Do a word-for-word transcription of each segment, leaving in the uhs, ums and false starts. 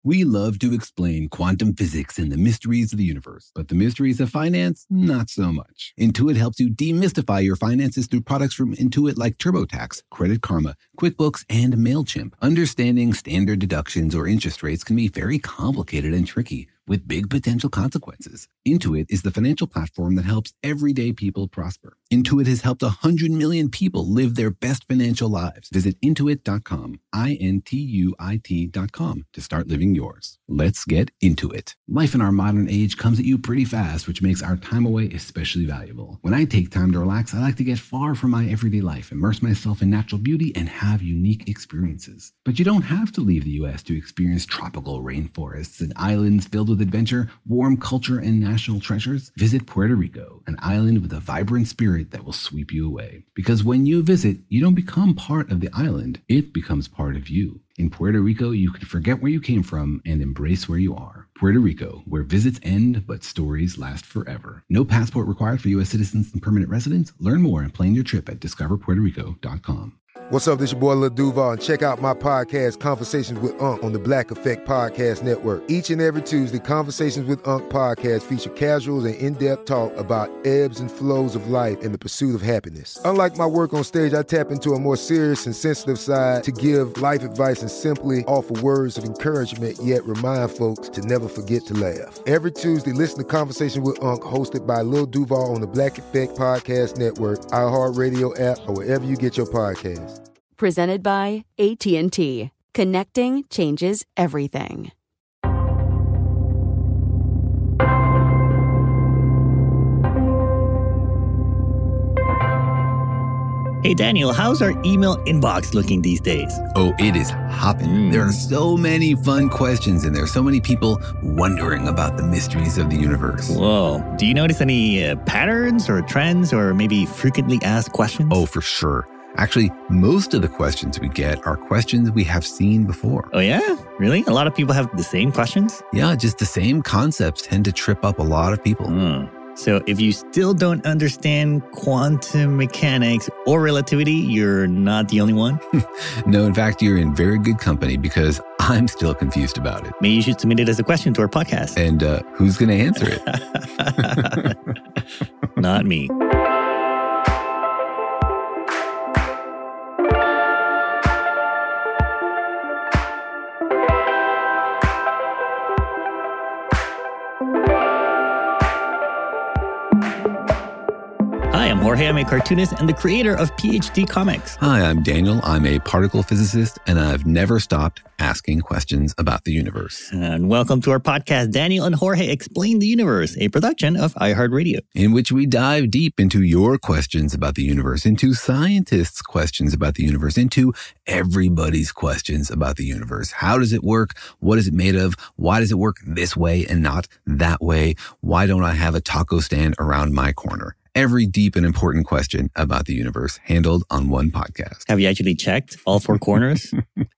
We love to explain quantum physics and the mysteries of the universe, but the mysteries of finance, not so much. Intuit helps you demystify your finances through products from Intuit like TurboTax, Credit Karma, QuickBooks, and MailChimp. Understanding standard deductions or interest rates can be very complicated and tricky, with big potential consequences. Intuit is the financial platform that helps everyday people prosper. Intuit has helped one hundred million people live their best financial lives. Visit intuit dot com, I N T U I T dot com, to start living yours. Let's get into it. Life in our modern age comes at you pretty fast, which makes our time away especially valuable. When I take time to relax, I like to get far from my everyday life, immerse myself in natural beauty, and have unique experiences. But you don't have to leave the U S to experience tropical rainforests and islands filled with adventure, warm culture, and national treasures. Visit Puerto Rico, an island with a vibrant spirit that will sweep you away. Because when you visit, you don't become part of the island, it becomes part of you. In Puerto Rico, you can forget where you came from and embrace where you are. Puerto Rico, where visits end, but stories last forever. No passport required for U S citizens and permanent residents. Learn more and plan your trip at discover puerto rico dot com. What's up, this your boy Lil Duval, and check out my podcast, Conversations with Unc, on the Black Effect Podcast Network. Each and every Tuesday, Conversations with Unc podcast feature casual and in-depth talk about ebbs and flows of life and the pursuit of happiness. Unlike my work on stage, I tap into a more serious and sensitive side to give life advice and simply offer words of encouragement, yet remind folks to never forget to laugh. Every Tuesday, listen to Conversation with Unc, hosted by Lil Duval on the Black Effect Podcast Network, iHeartRadio app, or wherever you get your podcasts. Presented by A T and T. Connecting changes everything. Hey, Daniel, how's our email inbox looking these days? Oh, it is hopping. Mm. There are so many fun questions in there. So many people wondering about the mysteries of the universe. Whoa. Do you notice any uh, patterns or trends or maybe frequently asked questions? Oh, for sure. Actually, most of the questions we get are questions we have seen before. Oh, yeah? Really? A lot of people have the same questions? Yeah, just the same concepts tend to trip up a lot of people. Mm. So if you still don't understand quantum mechanics or relativity, you're not the only one? No, in fact, you're in very good company because I'm still confused about it. Maybe you should submit it as a question to our podcast. And uh, who's going to answer it? Not me. Jorge, I'm a cartoonist and the creator of P H D Comics. Hi, I'm Daniel. I'm a particle physicist, and I've never stopped asking questions about the universe. And welcome to our podcast, Daniel and Jorge Explain the Universe, a production of iHeartRadio, in which we dive deep into your questions about the universe, into scientists' questions about the universe, into everybody's questions about the universe. How does it work? What is it made of? Why does it work this way and not that way? Why don't I have a taco stand around my corner? Every deep and important question about the universe handled on one podcast. Have you actually checked all four corners?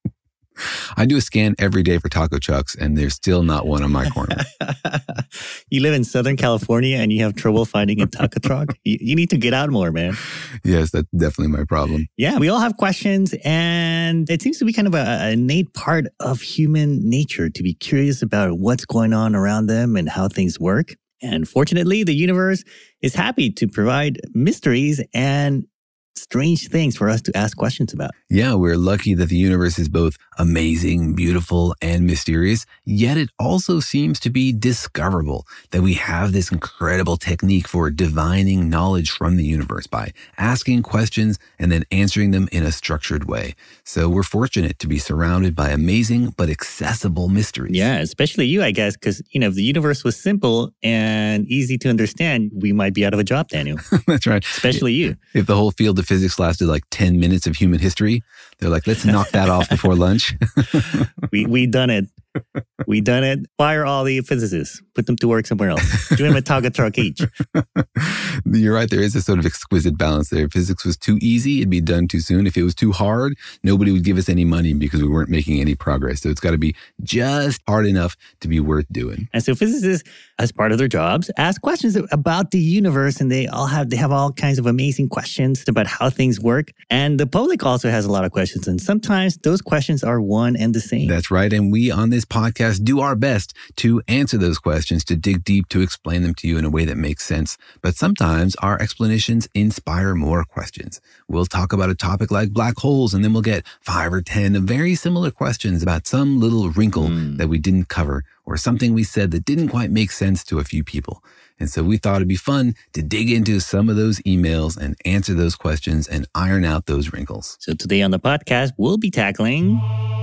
I do a scan every day for taco trucks, and there's still not one on my corner. You live in Southern California and you have trouble finding a taco truck? You, you need to get out more, man. Yes, that's definitely my problem. Yeah, we all have questions, and it seems to be kind of a, an innate part of human nature to be curious about what's going on around them and how things work. And fortunately, the universe is happy to provide mysteries and strange things for us to ask questions about. Yeah, we're lucky that the universe is both amazing, beautiful, and mysterious, yet it also seems to be discoverable, that we have this incredible technique for divining knowledge from the universe by asking questions and then answering them in a structured way. So we're fortunate to be surrounded by amazing but accessible mysteries. Yeah, especially you, I guess, because, you know, if the universe was simple and easy to understand, we might be out of a job, Daniel. That's right. Especially you. If the whole field of physics lasted like ten minutes of human history, they're like, let's knock that off before lunch. we we done it. We done it. Fire all the physicists. Put them to work somewhere else. Give them a taco truck each. You're right. There is a sort of exquisite balance there. If physics was too easy, it'd be done too soon. If it was too hard, nobody would give us any money because we weren't making any progress. So it's got to be just hard enough to be worth doing. And so physicists as part of their jobs, ask questions about the universe, and they all have they have all kinds of amazing questions about how things work. And the public also has a lot of questions, and sometimes those questions are one and the same. That's right. And we on this podcast do our best to answer those questions, to dig deep, to explain them to you in a way that makes sense. But sometimes our explanations inspire more questions. We'll talk about a topic like black holes, and then we'll get five or ten very similar questions about some little wrinkle mm. that we didn't cover, or something we said that didn't quite make sense to a few people. And so we thought it'd be fun to dig into some of those emails and answer those questions and iron out those wrinkles. So today on the podcast, we'll be tackling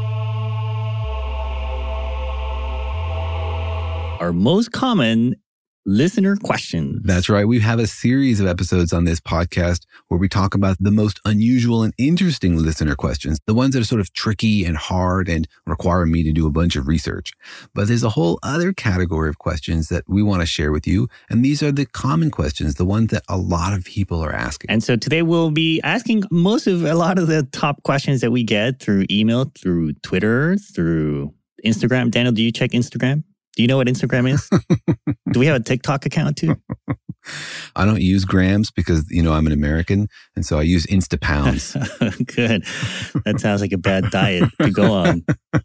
our most common listener questions. That's right. We have a series of episodes on this podcast where we talk about the most unusual and interesting listener questions, the ones that are sort of tricky and hard and require me to do a bunch of research. But there's a whole other category of questions that we want to share with you. And these are the common questions, the ones that a lot of people are asking. And so today we'll be asking most of a lot of the top questions that we get through email, through Twitter, through Instagram. Daniel, do you check Instagram? Do you know what Instagram is? Do we have a TikTok account too? I don't use grams because, you know, I'm an American. And so I use Instapounds. Good. That sounds like a bad diet to go on.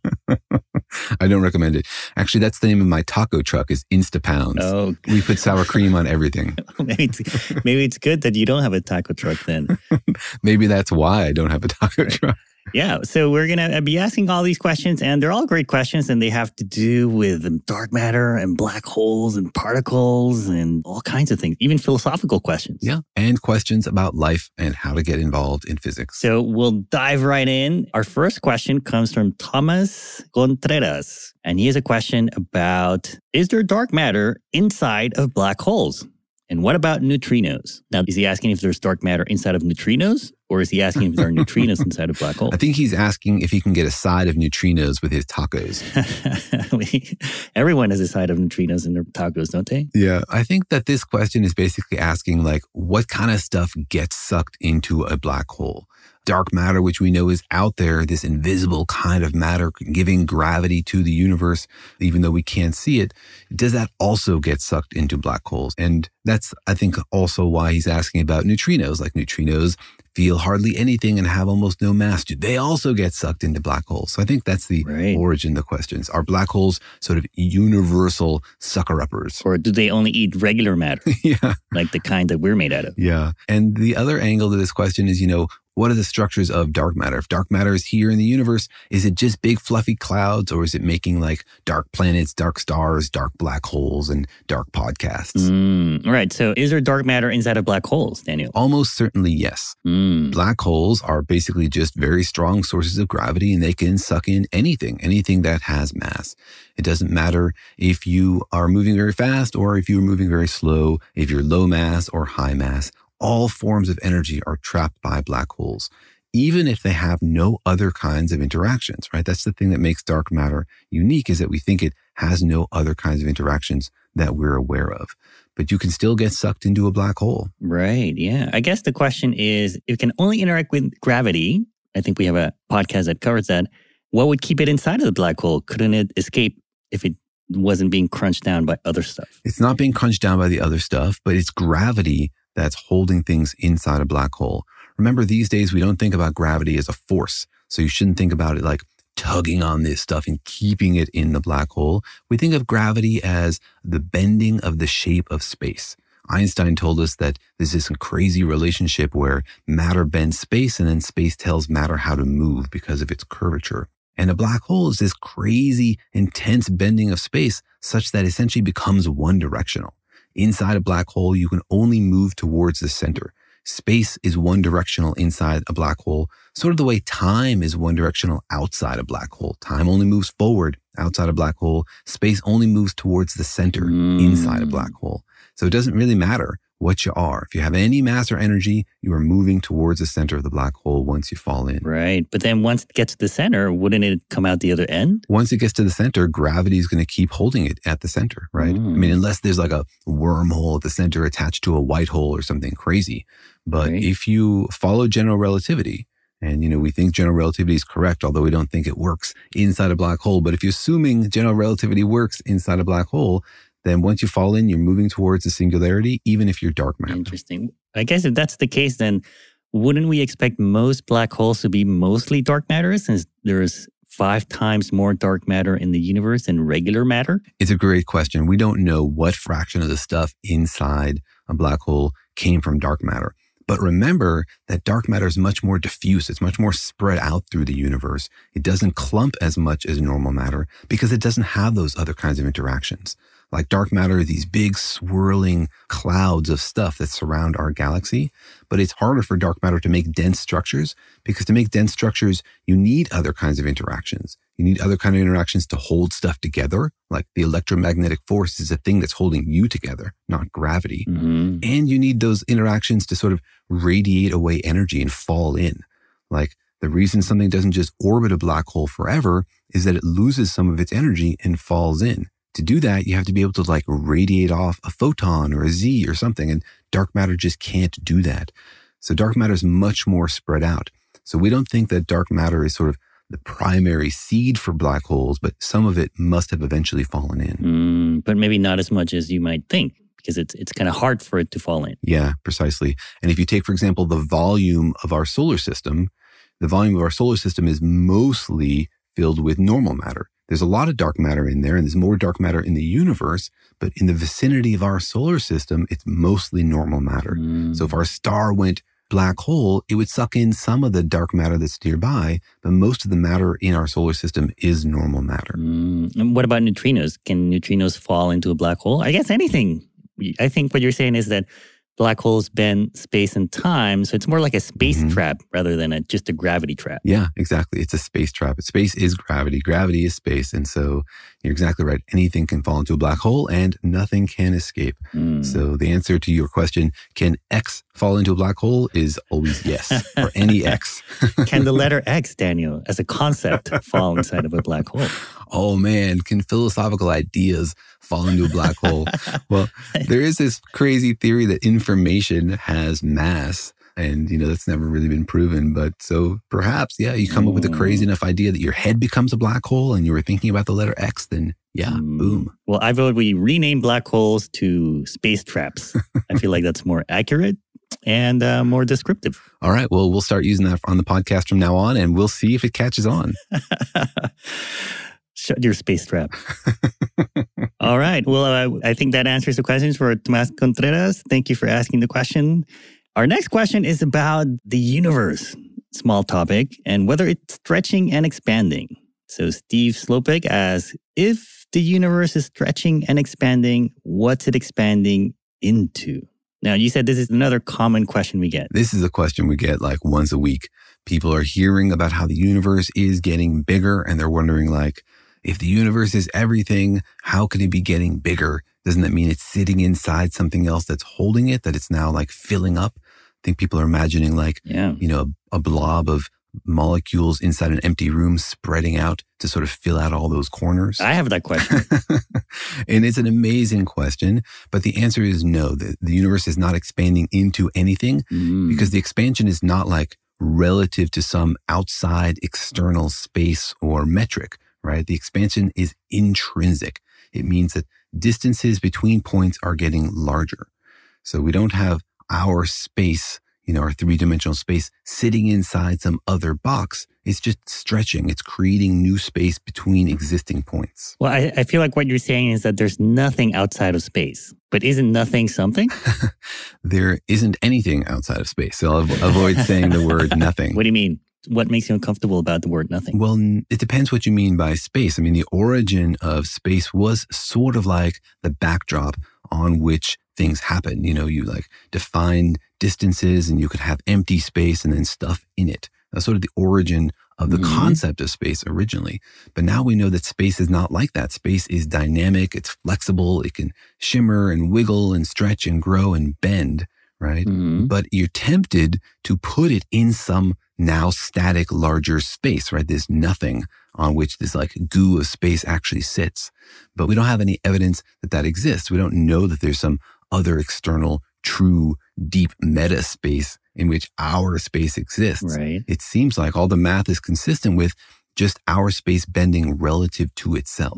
I don't recommend it. Actually, that's the name of my taco truck is Instapounds. Oh. We put sour cream on everything. maybe, it's, maybe it's good that you don't have a taco truck then. Maybe that's why I don't have a taco right. truck. Yeah, so we're going to be asking all these questions, and they're all great questions, and they have to do with dark matter and black holes and particles and all kinds of things, even philosophical questions. Yeah, and questions about life and how to get involved in physics. So we'll dive right in. Our first question comes from Thomas Contreras, and he has a question about, is there dark matter inside of black holes? And what about neutrinos? Now, is he asking if there's dark matter inside of neutrinos? Or is he asking if there are neutrinos inside of black holes? I think he's asking if he can get a side of neutrinos with his tacos. Everyone has a side of neutrinos in their tacos, don't they? Yeah. I think that this question is basically asking, like, what kind of stuff gets sucked into a black hole? Dark matter, which we know is out there, this invisible kind of matter giving gravity to the universe, even though we can't see it. Does that also get sucked into black holes? And that's, I think, also why he's asking about neutrinos. Like neutrinos feel hardly anything and have almost no mass. Do they also get sucked into black holes? So I think that's the right. origin of the questions. Are black holes sort of universal sucker-uppers? Or do they only eat regular matter? Yeah. Like the kind that we're made out of? Yeah. And the other angle to this question is, you know, what are the structures of dark matter? If dark matter is here in the universe, is it just big fluffy clouds, or is it making like dark planets, dark stars, dark black holes, and dark podcasts? Mm, right. So is there dark matter inside of black holes, Daniel? Almost certainly yes. Mm. Black holes are basically just very strong sources of gravity, and they can suck in anything, anything that has mass. It doesn't matter if you are moving very fast or if you're moving very slow, if you're low mass or high mass. All forms of energy are trapped by black holes, even if they have no other kinds of interactions, right? That's the thing that makes dark matter unique, is that we think it has no other kinds of interactions that we're aware of. But you can still get sucked into a black hole. Right, yeah. I guess the question is, if it can only interact with gravity, I think we have a podcast that covers that, what would keep it inside of the black hole? Couldn't it escape if it wasn't being crunched down by other stuff? It's not being crunched down by the other stuff, but it's gravity that's holding things inside a black hole. Remember, these days, we don't think about gravity as a force. So you shouldn't think about it like tugging on this stuff and keeping it in the black hole. We think of gravity as the bending of the shape of space. Einstein told us that there's this crazy relationship where matter bends space and then space tells matter how to move because of its curvature. And a black hole is this crazy, intense bending of space such that essentially becomes one directional. Inside a black hole, you can only move towards the center. Space is one directional inside a black hole, sort of the way time is one directional outside a black hole. Time only moves forward outside a black hole. Space only moves towards the center mm. inside a black hole. So it doesn't really matter what you are. If you have any mass or energy, you are moving towards the center of the black hole once you fall in. Right. But then once it gets to the center, wouldn't it come out the other end? Once it gets to the center, gravity is going to keep holding it at the center, right? Mm. I mean, unless there's like a wormhole at the center attached to a white hole or something crazy. But right. if you follow general relativity, and, you know, we think general relativity is correct, although we don't think it works inside a black hole. But if you're assuming general relativity works inside a black hole, then once you fall in, you're moving towards the singularity, even if you're dark matter. Interesting. I guess if that's the case, then wouldn't we expect most black holes to be mostly dark matter, since there's five times more dark matter in the universe than regular matter? It's a great question. We don't know what fraction of the stuff inside a black hole came from dark matter. But remember that dark matter is much more diffuse. It's much more spread out through the universe. It doesn't clump as much as normal matter because it doesn't have those other kinds of interactions. Like dark matter, these big swirling clouds of stuff that surround our galaxy. But it's harder for dark matter to make dense structures because to make dense structures, you need other kinds of interactions. You need other kind of interactions to hold stuff together. Like the electromagnetic force is a thing that's holding you together, not gravity. Mm-hmm. And you need those interactions to sort of radiate away energy and fall in. Like the reason something doesn't just orbit a black hole forever is that it loses some of its energy and falls in. To do that, you have to be able to like radiate off a photon or a Z or something, and dark matter just can't do that. So dark matter is much more spread out. So we don't think that dark matter is sort of the primary seed for black holes, but some of it must have eventually fallen in. Mm, but maybe not as much as you might think, because it's it's kind of hard for it to fall in. Yeah, precisely. And if you take, for example, the volume of our solar system, the volume of our solar system is mostly filled with normal matter. There's a lot of dark matter in there, and there's more dark matter in the universe, but in the vicinity of our solar system, it's mostly normal matter. Mm. So if our star went black hole, it would suck in some of the dark matter that's nearby, but most of the matter in our solar system is normal matter. Mm. And what about neutrinos? Can neutrinos fall into a black hole? I guess anything. I think what you're saying is that black holes bend space and time, so it's more like a space mm-hmm. trap rather than a, just a gravity trap. Yeah, exactly. It's a space trap. Space is gravity. Gravity is space. And so you're exactly right. Anything can fall into a black hole and nothing can escape. Mm. So the answer to your question, can X fall into a black hole, is always yes, or any X. Can the letter X, Daniel, as a concept, fall inside of a black hole? Oh man, can philosophical ideas fall into a black hole? Well, there is this crazy theory that information has mass, and you know that's never really been proven. But so perhaps, yeah, you come mm. up with a crazy enough idea that your head becomes a black hole, and you were thinking about the letter X, then yeah, mm. boom. Well, I vote we rename black holes to space traps. I feel like that's more accurate and uh, more descriptive. All right. Well, we'll start using that on the podcast from now on, and we'll see if it catches on. Shut your space trap. All right. Well, uh, I think that answers the questions for Tomas Contreras. Thank you for asking the question. Our next question is about the universe. Small topic, and whether it's stretching and expanding. So Steve Slopek asks, if the universe is stretching and expanding, what's it expanding into? Now, you said this is another common question we get. This is a question we get like once a week. People are hearing about how the universe is getting bigger, and they're wondering like, if the universe is everything, how can it be getting bigger? Doesn't that mean it's sitting inside something else that's holding it, that it's now like filling up? I think people are imagining like, yeah. you know, a, a blob of molecules inside an empty room spreading out to sort of fill out all those corners. I have that question. And it's an amazing question, but the answer is no. The, the universe is not expanding into anything mm. because the expansion is not like relative to some outside external space or metric. Right? The expansion is intrinsic. It means that distances between points are getting larger. So we don't have our space, you know, our three-dimensional space sitting inside some other box. It's just stretching. It's creating new space between existing points. Well, I, I feel like what you're saying is that there's nothing outside of space. But isn't nothing something? There isn't anything outside of space. So I'll avoid saying the word nothing. What do you mean? What makes you uncomfortable about the word nothing? Well, it depends what you mean by space. I mean, the origin of space was sort of like the backdrop on which things happen. You know, you like define distances and you could have empty space and then stuff in it. That's sort of the origin of the mm-hmm. concept of space originally. But now we know that space is not like that. Space is dynamic. It's flexible. It can shimmer and wiggle and stretch and grow and bend, right? Mm-hmm. But you're tempted to put it in some now static, larger space, right? There's nothing on which this like goo of space actually sits. But we don't have any evidence that that exists. We don't know that there's some other external, true, deep meta space in which our space exists. Right. It seems like all the math is consistent with just our space bending relative to itself.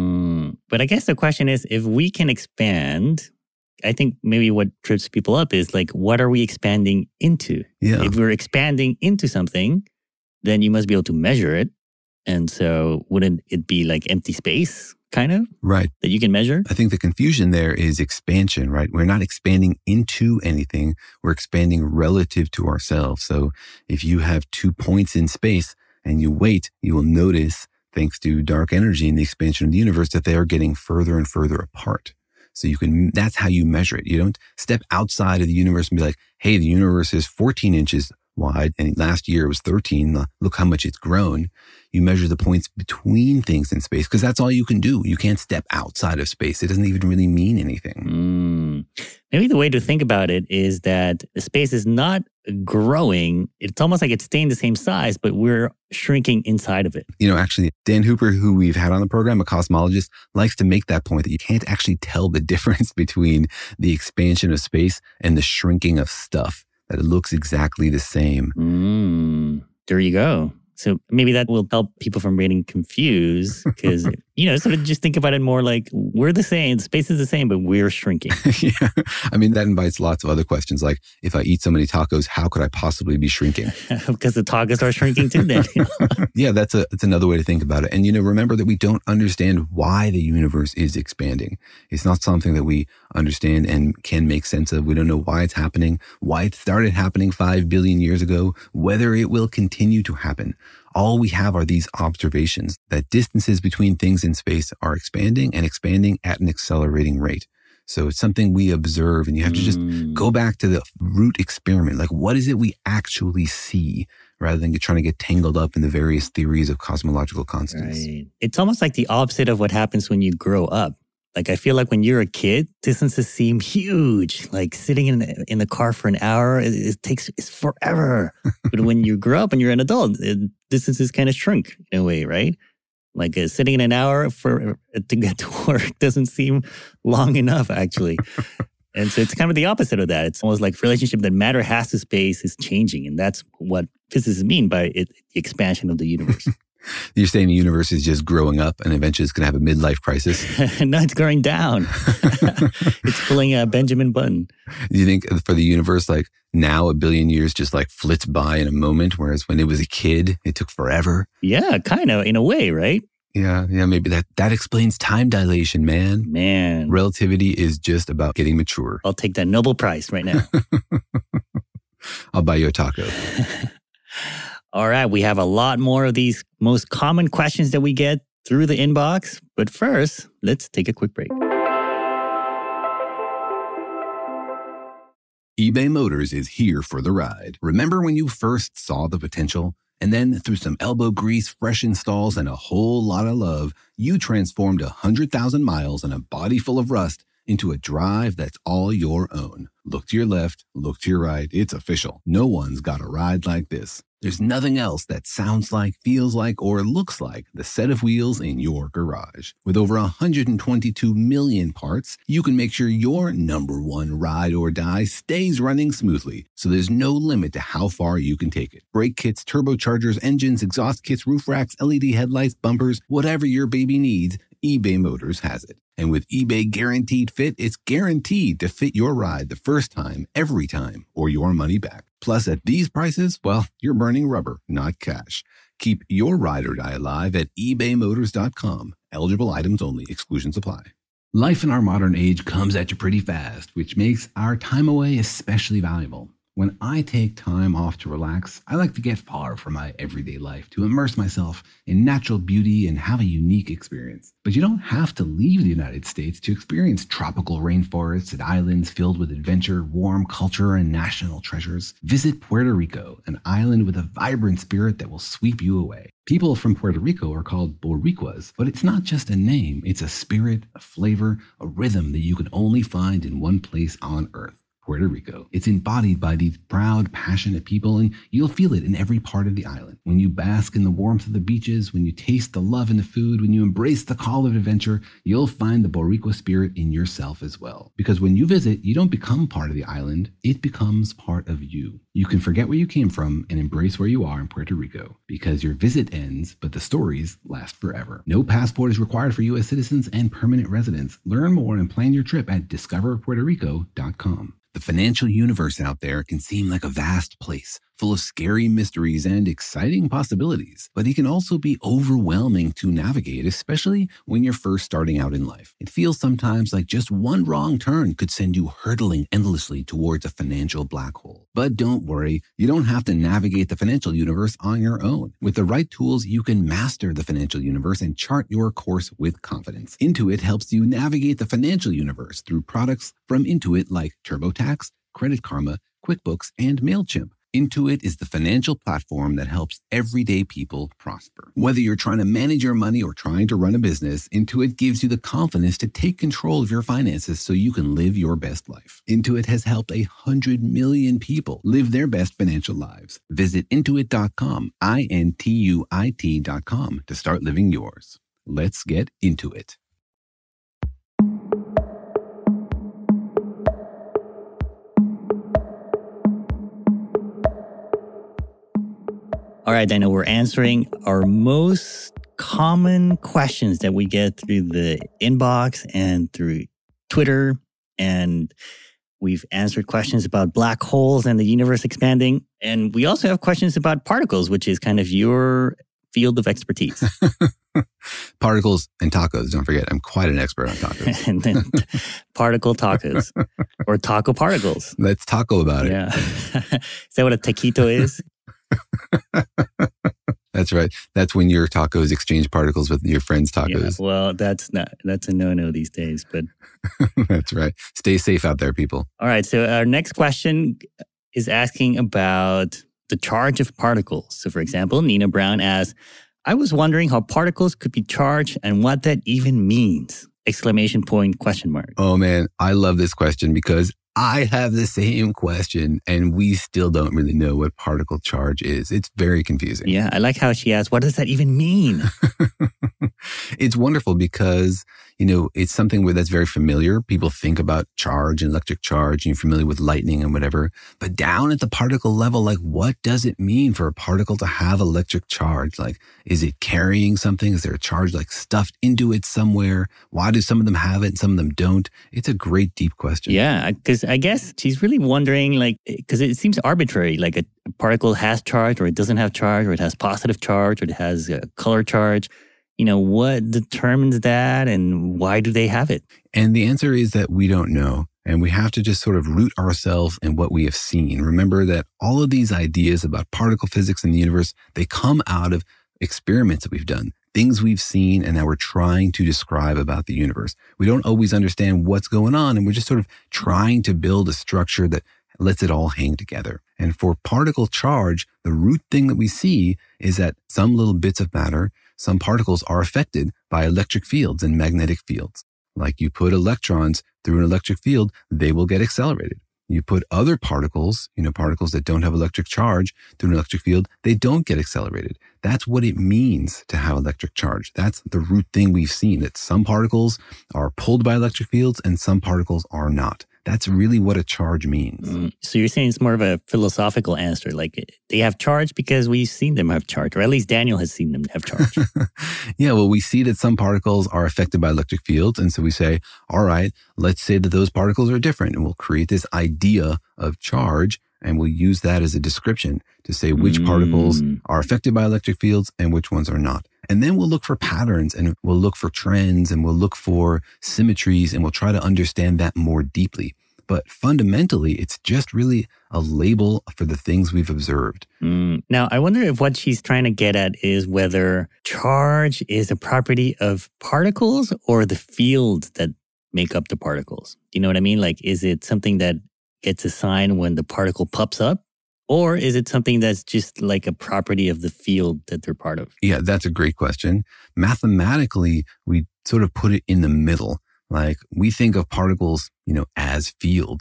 Mm. But I guess the question is, if we can expand, I think maybe what trips people up is like, what are we expanding into? Yeah. If we're expanding into something, then you must be able to measure it. And so wouldn't it be like empty space, kind of? Right. That you can measure? I think the confusion there is expansion, right? We're not expanding into anything. We're expanding relative to ourselves. So if you have two points in space and you wait, you will notice, thanks to dark energy and the expansion of the universe, that they are getting further and further apart. So you can, that's how you measure it. You don't step outside of the universe and be like, hey, the universe is fourteen inches wide and last year it was thirteen. Look how much it's grown. You measure the points between things in space because that's all you can do. You can't step outside of space. It doesn't even really mean anything. Mm. Maybe the way to think about it is that space is not growing. It's almost like it's staying the same size, but we're shrinking inside of it. You know, actually, Dan Hooper, who we've had on the program, a cosmologist, likes to make that point that you can't actually tell the difference between the expansion of space and the shrinking of stuff, that it looks exactly the same. Mm. There you go. So maybe that will help people from getting confused because, you know, sort of just think about it more like we're the same. Space is the same, but we're shrinking. Yeah. I mean, that invites lots of other questions. Like, if I eat so many tacos, how could I possibly be shrinking? Because the tacos are shrinking too then. Yeah, that's, a, that's another way to think about it. And, you know, remember that we don't understand why the universe is expanding. It's not something that we understand and can make sense of. We don't know why it's happening, why it started happening five billion years ago, whether it will continue to happen. All we have are these observations that distances between things in space are expanding and expanding at an accelerating rate. So it's something we observe, and you have to just Mm. go back to the root experiment. Like, what is it we actually see, rather than get, trying to get tangled up in the various theories of cosmological constants. Right. It's almost like the opposite of what happens when you grow up. Like, I feel like when you're a kid, distances seem huge. Like sitting in in the car for an hour, it, it takes it's forever. But when you grow up and you're an adult, it, distances kind of shrink in a way, right? Like uh, sitting in an hour for to get to work doesn't seem long enough, actually. And so it's kind of the opposite of that. It's almost like relationship that matter has to space is changing, and that's what physicists mean by it, the expansion of the universe. You're saying the universe is just growing up and eventually it's going to have a midlife crisis? No, it's going down. It's pulling a Benjamin Button. Do you think for the universe, like now a billion years just like flits by in a moment, whereas when it was a kid, it took forever? Yeah, kind of, in a way, right? Yeah, yeah, maybe that, that explains time dilation, man. Man. Relativity is just about getting mature. I'll take that Nobel Prize right now. I'll buy you a taco. All right, we have a lot more of these most common questions that we get through the inbox. But first, let's take a quick break. eBay Motors is here for the ride. Remember when you first saw the potential? And then through some elbow grease, fresh installs, and a whole lot of love, you transformed one hundred thousand miles and a body full of rust into a drive that's all your own. Look to your left, look to your right. It's official. No one's got a ride like this. There's nothing else that sounds like, feels like, or looks like the set of wheels in your garage. With over one hundred twenty-two million parts, you can make sure your number one ride or die stays running smoothly, so there's no limit to how far you can take it. Brake kits, turbochargers, engines, exhaust kits, roof racks, L E D headlights, bumpers, whatever your baby needs, eBay Motors has it. And with eBay Guaranteed Fit, it's guaranteed to fit your ride the first time, every time, or your money back. Plus, at these prices, well, you're burning rubber, not cash. Keep your ride or die alive at ebay motors dot com. Eligible items only. Exclusions apply. Life in our modern age comes at you pretty fast, which makes our time away especially valuable. When I take time off to relax, I like to get far from my everyday life, to immerse myself in natural beauty and have a unique experience. But you don't have to leave the United States to experience tropical rainforests and islands filled with adventure, warm culture, and national treasures. Visit Puerto Rico, an island with a vibrant spirit that will sweep you away. People from Puerto Rico are called Boricuas, but it's not just a name. It's a spirit, a flavor, a rhythm that you can only find in one place on Earth. Puerto Rico. It's embodied by these proud, passionate people, and you'll feel it in every part of the island. When you bask in the warmth of the beaches, when you taste the love in the food, when you embrace the call of adventure, you'll find the Boricua spirit in yourself as well. Because when you visit, you don't become part of the island, it becomes part of you. You can forget where you came from and embrace where you are in Puerto Rico, because your visit ends, but the stories last forever. No passport is required for U S citizens and permanent residents. Learn more and plan your trip at discover puerto rico dot com. The financial universe out there can seem like a vast place, full of scary mysteries and exciting possibilities, but it can also be overwhelming to navigate, especially when you're first starting out in life. It feels sometimes like just one wrong turn could send you hurtling endlessly towards a financial black hole. But don't worry, you don't have to navigate the financial universe on your own. With the right tools, you can master the financial universe and chart your course with confidence. Intuit helps you navigate the financial universe through products from Intuit like TurboTax, Credit Karma, QuickBooks, and MailChimp. Intuit is the financial platform that helps everyday people prosper. Whether you're trying to manage your money or trying to run a business, Intuit gives you the confidence to take control of your finances so you can live your best life. Intuit has helped a hundred million people live their best financial lives. Visit intuit dot com, I N T U I T dot com to start living yours. Let's get into it. All right, Daniel, we're answering our most common questions that we get through the inbox and through Twitter. And we've answered questions about black holes and the universe expanding. And we also have questions about particles, which is kind of your field of expertise. Particles and tacos. Don't forget, I'm quite an expert on tacos. And then particle tacos or taco particles. Let's taco about it. Yeah. Is that what a taquito is? That's right. That's when your tacos exchange particles with your friends' tacos. Yeah, well, that's not that's a no-no these days, but that's right. Stay safe out there, people. All right. So our next question is asking about the charge of particles. So for example, Nina Brown asks, I was wondering how particles could be charged and what that even means. Exclamation point, question mark. Oh man, I love this question because I have the same question and we still don't really know what particle charge is. It's very confusing. Yeah, I like how she asked, what does that even mean? It's wonderful because, you know, it's something where that's very familiar. People think about charge and electric charge and you're familiar with lightning and whatever. But down at the particle level, like what does it mean for a particle to have electric charge? Like, is it carrying something? Is there a charge like stuffed into it somewhere? Why do some of them have it and some of them don't? It's a great deep question. Yeah, because I guess she's really wondering, like, because it seems arbitrary, like a particle has charge or it doesn't have charge or it has positive charge or it has a color charge. You know, what determines that and why do they have it? And the answer is that we don't know. And we have to just sort of root ourselves in what we have seen. Remember that all of these ideas about particle physics in the universe, they come out of experiments that we've done, things we've seen and that we're trying to describe about the universe. We don't always understand what's going on, and we're just sort of trying to build a structure that lets it all hang together. And for particle charge, the root thing that we see is that some little bits of matter, some particles are affected by electric fields and magnetic fields. Like you put electrons through an electric field, they will get accelerated. You put other particles, you know, particles that don't have electric charge through an electric field, they don't get accelerated. That's what it means to have electric charge. That's the root thing we've seen, that some particles are pulled by electric fields and some particles are not. That's really what a charge means. Mm. So you're saying it's more of a philosophical answer, like they have charge because we've seen them have charge, or at least Daniel has seen them have charge. Yeah, well, we see that some particles are affected by electric fields. And so we say, all right, let's say that those particles are different. And we'll create this idea of charge. And we'll use that as a description to say which mm. particles are affected by electric fields and which ones are not. And then we'll look for patterns and we'll look for trends and we'll look for symmetries and we'll try to understand that more deeply. But fundamentally, it's just really a label for the things we've observed. Mm. Now, I wonder if what she's trying to get at is whether charge is a property of particles or the fields that make up the particles. Do you know what I mean? Like, is it something that gets assigned when the particle pops up? Or is it something that's just like a property of the field that they're part of? Yeah, that's a great question. Mathematically, we sort of put it in the middle. Like we think of particles, you know, as fields.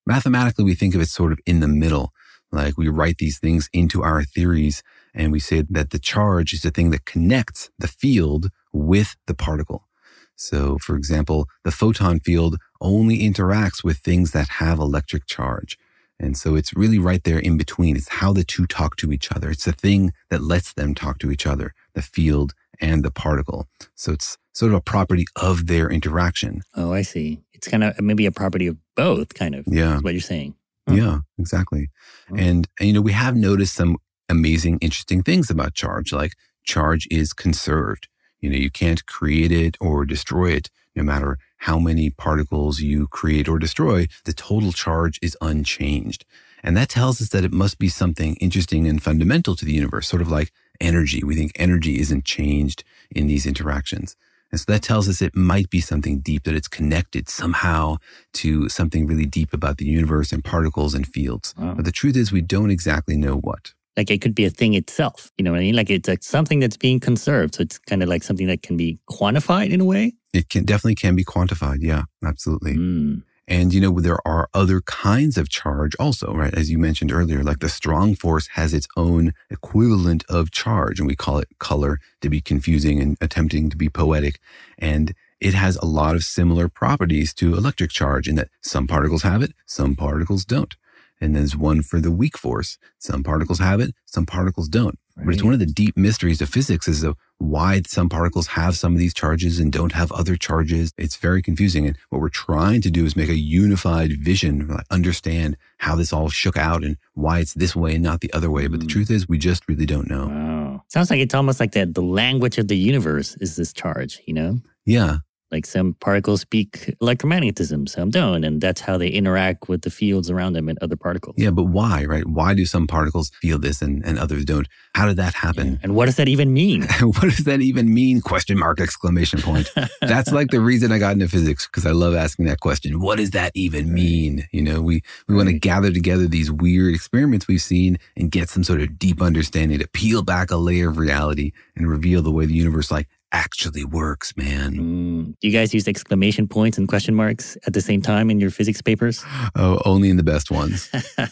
mathematically, we think of it sort of in the middle. Like we write these things into our theories and we say that the charge is the thing that connects the field with the particle. So for example, the photon field only interacts with things that have electric charge. And so it's really right there in between. It's how the two talk to each other. It's the thing that lets them talk to each other, the field and the particle. So it's sort of a property of their interaction. Oh, I see. It's kind of maybe a property of both, kind of. Yeah. Is what you're saying. Huh. Yeah, exactly. Oh. And, and, you know, we have noticed some amazing, interesting things about charge, like charge is conserved. You know, you can't create it or destroy it. No matter how many particles you create or destroy, the total charge is unchanged. And that tells us that it must be something interesting and fundamental to the universe, sort of like energy. We think energy isn't changed in these interactions. And so that tells us it might be something deep, that it's connected somehow to something really deep about the universe and particles and fields. Wow. But the truth is we don't exactly know what. Like it could be a thing itself. You know what I mean? Like it's like something that's being conserved. So it's kind of like something that can be quantified in a way. It can definitely can be quantified. Yeah, absolutely. Mm. And, you know, there are other kinds of charge also, right? As you mentioned earlier, like the strong force has its own equivalent of charge, and we call it color to be confusing and attempting to be poetic. And it has a lot of similar properties to electric charge in that some particles have it, some particles don't. And there's one for the weak force. Some particles have it, some particles don't. Right. But it's one of the deep mysteries of physics is of why some particles have some of these charges and don't have other charges. It's very confusing. And what we're trying to do is make a unified vision, like understand how this all shook out and why it's this way and not the other way. But the truth is we just really don't know. Wow. Sounds like it's almost like that the language of the universe is this charge, you know? Yeah. Like some particles speak electromagnetism, some don't. And that's how they interact with the fields around them and other particles. Yeah, but why, right? Why do some particles feel this and, and others don't? How did that happen? Yeah. And what does that even mean? What does that even mean? Question mark, exclamation point. That's like the reason I got into physics, because I love asking that question. What does that even mean? You know, we, we right. want to gather together these weird experiments we've seen and get some sort of deep understanding to peel back a layer of reality and reveal the way the universe like actually works, man. Mm. Do you guys use exclamation points and question marks at the same time in your physics papers? Oh, only in the best ones.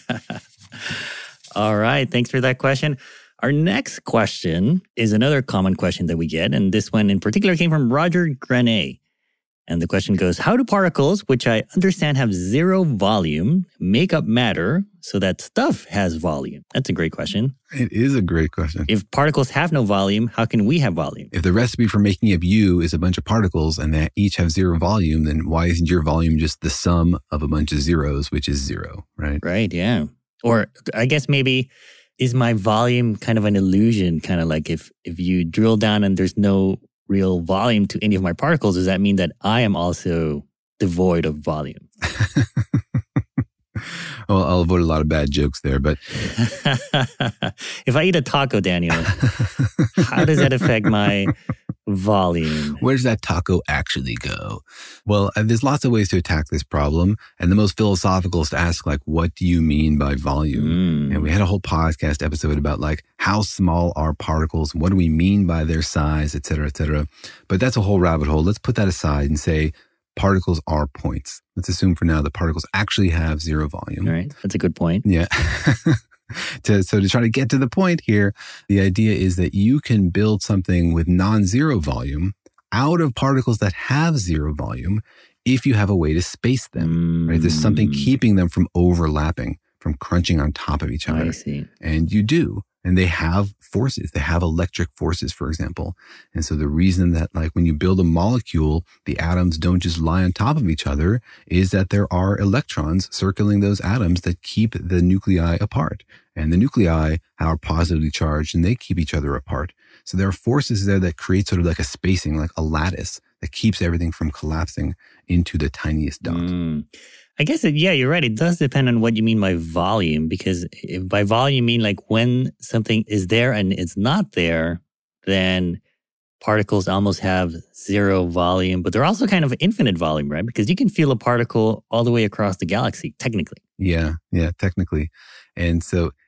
All right. Thanks for that question. Our next question is another common question that we get. And this one in particular came from Roger Granet. And the question goes, how do particles, which I understand have zero volume, make up matter so that stuff has volume? That's a great question. It is a great question. If particles have no volume, how can we have volume? If the recipe for making up you is a bunch of particles and they each have zero volume, then why isn't your volume just the sum of a bunch of zeros, which is zero, right? Right, yeah. Or I guess maybe is my volume kind of an illusion? Kind of like if if you drill down and there's no real volume to any of my particles, does that mean that I am also devoid of volume? Well, I'll avoid a lot of bad jokes there, but... If I eat a taco, Daniel, how does that affect my volume? Where does that taco actually go? Well, there's lots of ways to attack this problem. And the most philosophical is to ask, like, what do you mean by volume? Mm. And we had a whole podcast episode about, like, how small are particles? What do we mean by their size, et cetera, et cetera. But that's a whole rabbit hole. Let's put that aside and say particles are points. Let's assume for now that particles actually have zero volume. All right. That's a good point. Yeah. to, so to try to get to the point here, the idea is that you can build something with non-zero volume out of particles that have zero volume if you have a way to space them. Mm. Right? There's something keeping them from overlapping, from crunching on top of each other. I see. And you do. And they have forces. They have electric forces, for example. And so the reason that, like, when you build a molecule, the atoms don't just lie on top of each other is that there are electrons circling those atoms that keep the nuclei apart. And the nuclei are positively charged and they keep each other apart. So there are forces there that create sort of like a spacing, like a lattice that keeps everything from collapsing into the tiniest dot. Mm. I guess, it, yeah, you're right. It does depend on what you mean by volume, because if by volume you mean like when something is there and it's not there, then particles almost have zero volume, but they're also kind of infinite volume, right? Because you can feel a particle all the way across the galaxy, technically. Yeah, yeah, technically. And so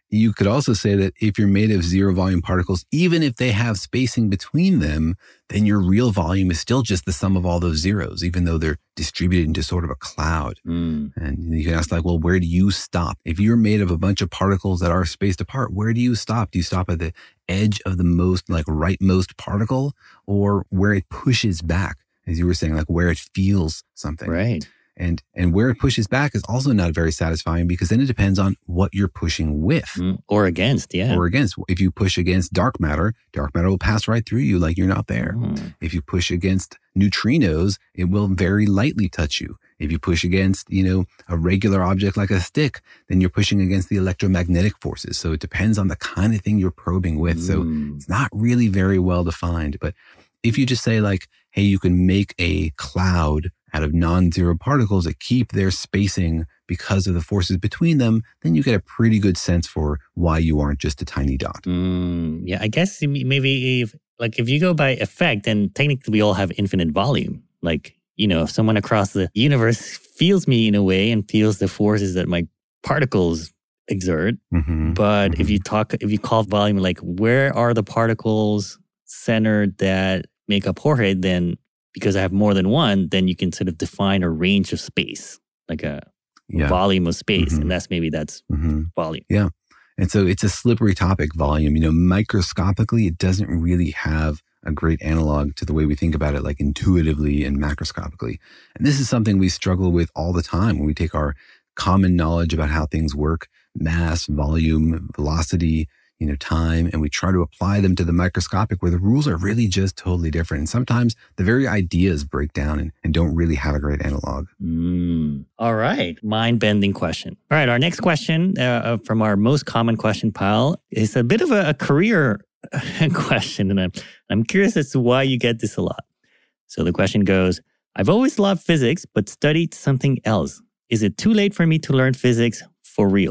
You could also say that if you're made of zero volume particles, even if they have spacing between them, then your real volume is still just the sum of all those zeros, even though they're distributed into sort of a cloud. Mm. And you can ask like, well, where do you stop? If you're made of a bunch of particles that are spaced apart, where do you stop? Do you stop at the edge of the most, like rightmost particle, or where it pushes back? As you were saying, like where it feels something. Right. And and where it pushes back is also not very satisfying because then it depends on what you're pushing with. Mm. Or against, yeah. Or against. If you push against dark matter, dark matter will pass right through you like you're not there. Mm. If you push against neutrinos, it will very lightly touch you. If you push against, you know, a regular object like a stick, then you're pushing against the electromagnetic forces. So it depends on the kind of thing you're probing with. Mm. So it's not really very well defined. But if you just say like, hey, you can make a cloud out of non-zero particles that keep their spacing because of the forces between them, then you get a pretty good sense for why you aren't just a tiny dot. Mm, yeah, I guess maybe if, like if you go by effect, then technically we all have infinite volume. Like, you know, if someone across the universe feels me in a way and feels the forces that my particles exert. Mm-hmm. But mm-hmm. if you talk, if you call volume, like where are the particles centered that make up Jorge, then because I have more than one, then you can sort of define a range of space, like a yeah. volume of space. Mm-hmm. And that's maybe that's mm-hmm. volume. Yeah. And so it's a slippery topic, volume. You know, microscopically, it doesn't really have a great analog to the way we think about it, like intuitively and macroscopically. And this is something we struggle with all the time when we take our common knowledge about how things work, mass, volume, velocity, you know, time, and we try to apply them to the microscopic where the rules are really just totally different. And sometimes the very ideas break down and, and don't really have a great analog. Mm. All right. Mind-bending question. All right. Our next question uh, from our most common question pile is a bit of a, a career question. And I'm, I'm curious as to why you get this a lot. So the question goes, I've always loved physics, but studied something else. Is it too late for me to learn physics for real?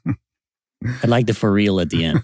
I like the for real at the end.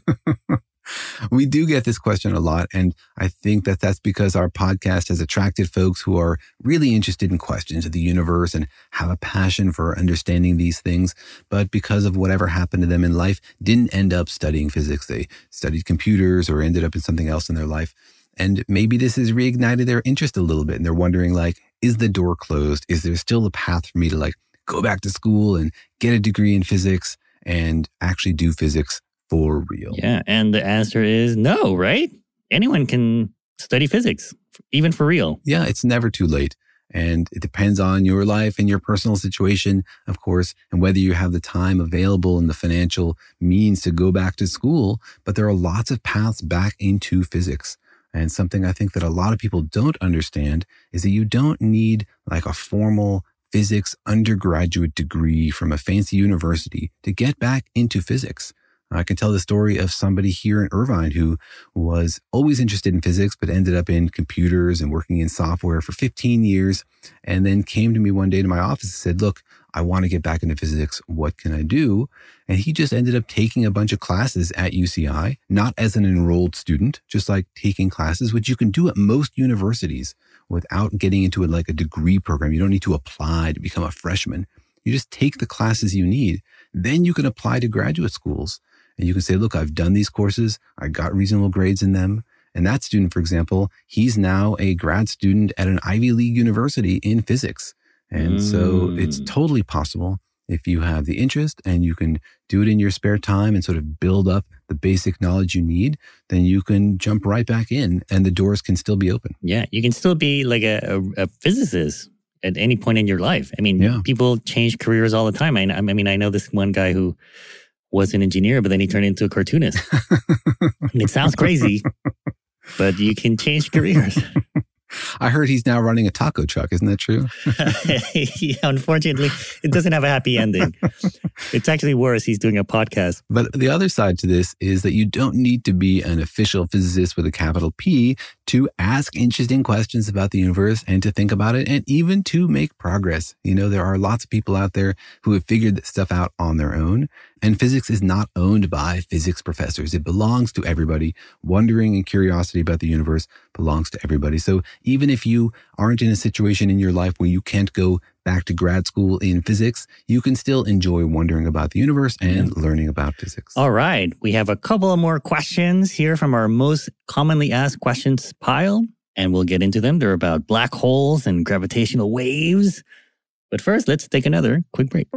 We do get this question a lot. And I think that that's because our podcast has attracted folks who are really interested in questions of the universe and have a passion for understanding these things. But because of whatever happened to them in life, didn't end up studying physics. They studied computers or ended up in something else in their life. And maybe this has reignited their interest a little bit. And they're wondering like, is the door closed? Is there still a path for me to like go back to school and get a degree in physics and actually do physics for real? Yeah, and the answer is no, right? Anyone can study physics, even for real. Yeah, it's never too late. And it depends on your life and your personal situation, of course, and whether you have the time available and the financial means to go back to school. But there are lots of paths back into physics. And something I think that a lot of people don't understand is that you don't need like a formal physics undergraduate degree from a fancy university to get back into physics. I can tell the story of somebody here in Irvine who was always interested in physics, but ended up in computers and working in software for fifteen years, and then came to me one day to my office and said, look, I want to get back into physics. What can I do? And he just ended up taking a bunch of classes at U C I, not as an enrolled student, just like taking classes, which you can do at most universities without getting into it like a degree program. You don't need to apply to become a freshman. You just take the classes you need. Then you can apply to graduate schools. And you can say, look, I've done these courses. I got reasonable grades in them. And that student, for example, he's now a grad student at an Ivy League university in physics. And mm. so it's totally possible if you have the interest and you can do it in your spare time and sort of build up the basic knowledge you need, then you can jump right back in and the doors can still be open. Yeah, you can still be like a, a, a physicist at any point in your life. I mean, yeah. people change careers all the time. I, I mean, I know this one guy who was an engineer, but then he turned into a cartoonist. And it sounds crazy, but you can change careers. I heard he's now running a taco truck. Isn't that true? Yeah, unfortunately, it doesn't have a happy ending. It's actually worse. He's doing a podcast. But the other side to this is that you don't need to be an official physicist with a capital P to ask interesting questions about the universe and to think about it and even to make progress. You know, there are lots of people out there who have figured this stuff out on their own. And physics is not owned by physics professors. It belongs to everybody. Wondering and curiosity about the universe belongs to everybody. So even if you aren't in a situation in your life where you can't go back to grad school in physics, you can still enjoy wondering about the universe and Yeah. learning about physics. All right. We have a couple of more questions here from our most commonly asked questions pile, and we'll get into them. They're about black holes and gravitational waves. But first, let's take another quick break.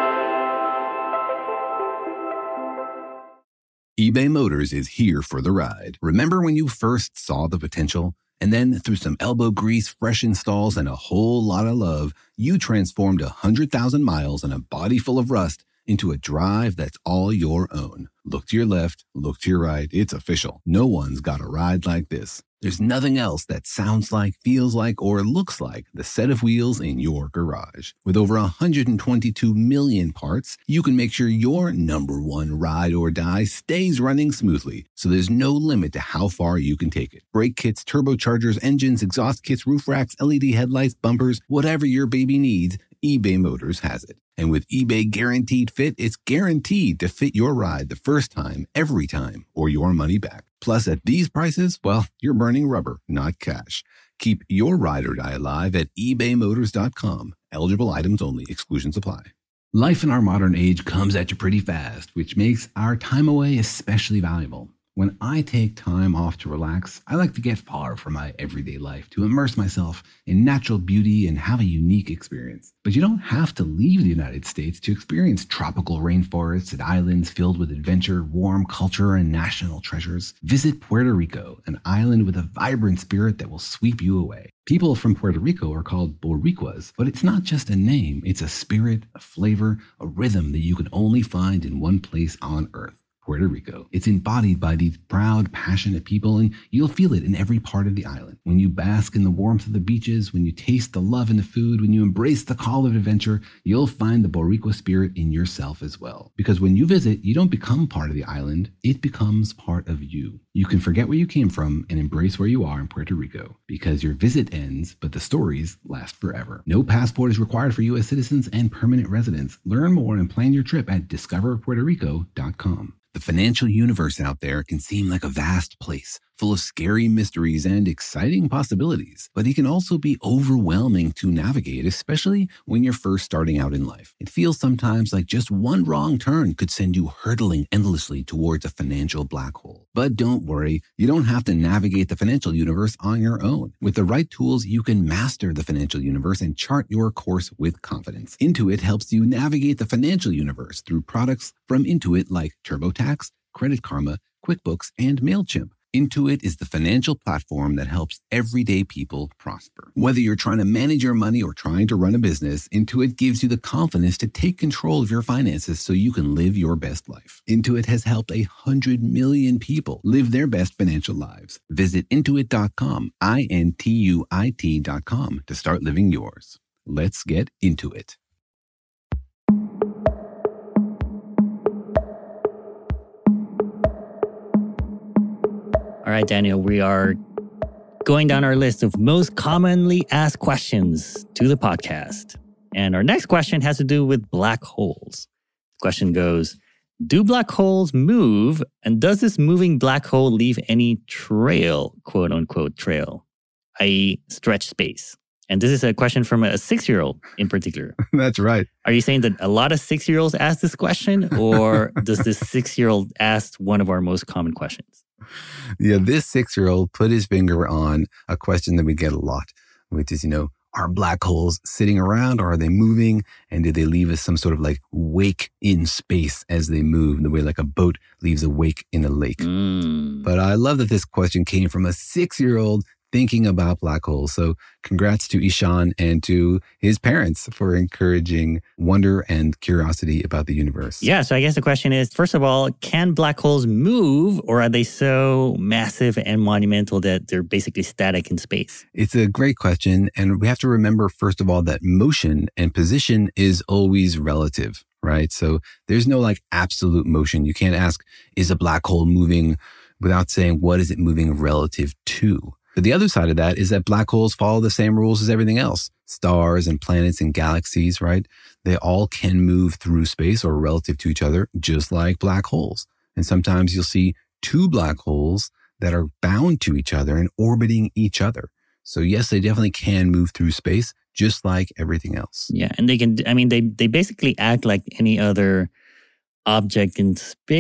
eBay Motors is here for the ride. Remember when you first saw the potential? And then through some elbow grease, fresh installs, and a whole lot of love, you transformed one hundred thousand miles and a body full of rust into a drive that's all your own. Look to your left, look to your right. It's official. No one's got a ride like this. There's nothing else that sounds like, feels like, or looks like the set of wheels in your garage. With over one hundred twenty-two million parts, you can make sure your number one ride or die stays running smoothly, so there's no limit to how far you can take it. Brake kits, turbochargers, engines, exhaust kits, roof racks, L E D headlights, bumpers, whatever your baby needs, eBay Motors has it. And with eBay Guaranteed Fit, it's guaranteed to fit your ride the first time, every time, or your money back. Plus, at these prices, well, you're burning rubber, not cash. Keep your ride or die alive at ebay motors dot com. Eligible items only. Exclusions apply. Life in our modern age comes at you pretty fast, which makes our time away especially valuable. When I take time off to relax, I like to get far from my everyday life to immerse myself in natural beauty and have a unique experience. But you don't have to leave the United States to experience tropical rainforests and islands filled with adventure, warm culture, and national treasures. Visit Puerto Rico, an island with a vibrant spirit that will sweep you away. People from Puerto Rico are called Boricuas, but it's not just a name. It's a spirit, a flavor, a rhythm that you can only find in one place on Earth. Puerto Rico. It's embodied by these proud, passionate people, and you'll feel it in every part of the island. When you bask in the warmth of the beaches, when you taste the love in the food, when you embrace the call of adventure, you'll find the Boricua spirit in yourself as well. Because when you visit, you don't become part of the island, it becomes part of you. You can forget where you came from and embrace where you are in Puerto Rico, because your visit ends, but the stories last forever. No passport is required for U S citizens and permanent residents. Learn more and plan your trip at discover puerto rico dot com. The financial universe out there can seem like a vast place, full of scary mysteries and exciting possibilities, but it can also be overwhelming to navigate, especially when you're first starting out in life. It feels sometimes like just one wrong turn could send you hurtling endlessly towards a financial black hole. But don't worry, you don't have to navigate the financial universe on your own. With the right tools, you can master the financial universe and chart your course with confidence. Intuit helps you navigate the financial universe through products from Intuit like TurboTax, Credit Karma, QuickBooks, and MailChimp. Intuit is the financial platform that helps everyday people prosper. Whether you're trying to manage your money or trying to run a business, Intuit gives you the confidence to take control of your finances so you can live your best life. Intuit has helped a hundred million people live their best financial lives. Visit intuit dot com, I N T U I T dot com to start living yours. Let's get into it. All right, Daniel, we are going down our list of most commonly asked questions to the podcast. And our next question has to do with black holes. The question goes, do black holes move? And does this moving black hole leave any trail, quote unquote trail, that is stretch space? And this is a question from a six-year-old in particular. That's right. Are you saying that a lot of six-year-olds ask this question, or does this six-year-old ask one of our most common questions? Yeah, this six-year-old put his finger on a question that we get a lot, which is, you know, are black holes sitting around or are they moving? And do they leave us some sort of like wake in space as they move, the way like a boat leaves a wake in a lake? Mm. But I love that this question came from a six-year-old thinking about black holes. So congrats to Ishan and to his parents for encouraging wonder and curiosity about the universe. Yeah, so I guess the question is, first of all, can black holes move, or are they so massive and monumental that they're basically static in space? It's a great question. And we have to remember, first of all, that motion and position is always relative, right? So there's no like absolute motion. You can't ask, is a black hole moving without saying, what is it moving relative to? But the other side of that is that black holes follow the same rules as everything else. Stars and planets and galaxies, right? They all can move through space or relative to each other, just like black holes. And sometimes you'll see two black holes that are bound to each other and orbiting each other. So yes, they definitely can move through space, just like everything else. Yeah, and they can, I mean, they, they basically act like any other object in